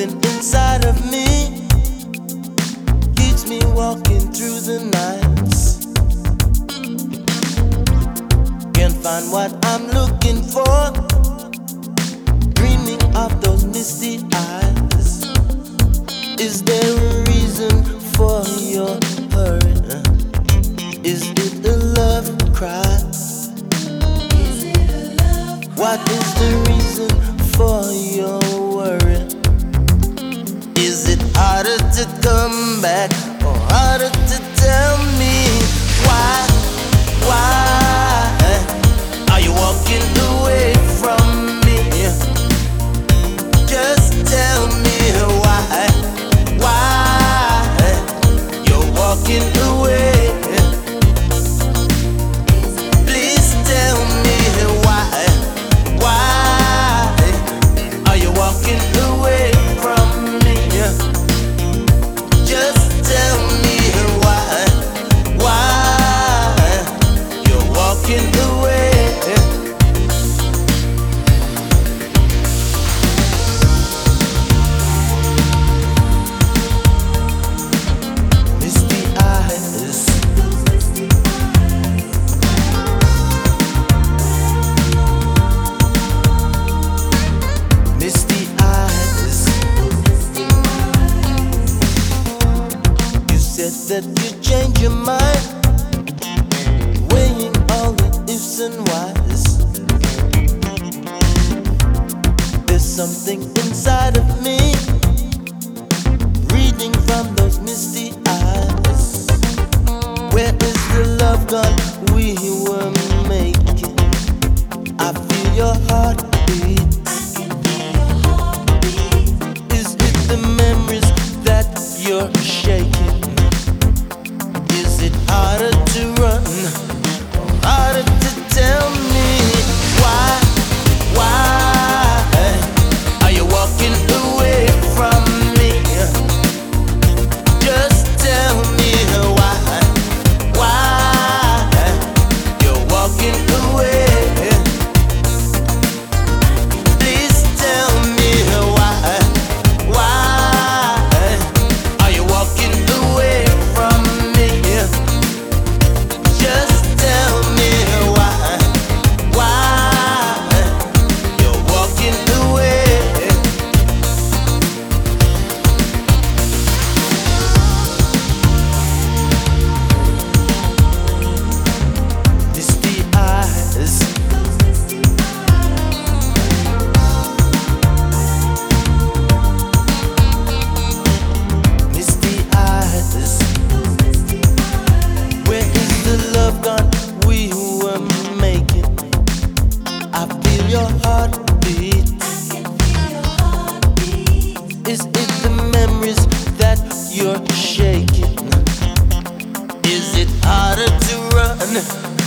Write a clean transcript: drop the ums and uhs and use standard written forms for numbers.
something inside of me keeps me walking through the nights. Can't find what I'm looking for, dreaming of those misty eyes. Is there a reason for your hurry? Is it a love cry? What is the reason for your worry? Is it harder to come back or harder to tell me why? Why are you walking away from me? Just tell me why. Why you're walking away? Please tell me why. Why are you walking away from me? Just tell me why. Why you're walking away? Misty eyes, misty eyes. You said that you changed your mind, weighing all the ifs and whys. There's something inside of me, reading from those misty eyes. Where is the love gone we were making? I feel your heartbeat. Is it the memories that you're shaking? Is it harder to run, harder to tell me why? Why are you walking away from me? Just tell me why. Why you're walking away? Please tell me why. Why are you walking away from me? Just tell me why. Why you're walking away? Misty eyes, misty eyes. Where is the love gone we were making? I feel your heartbeat. Is it the memories that you're shaking? Is it harder to run,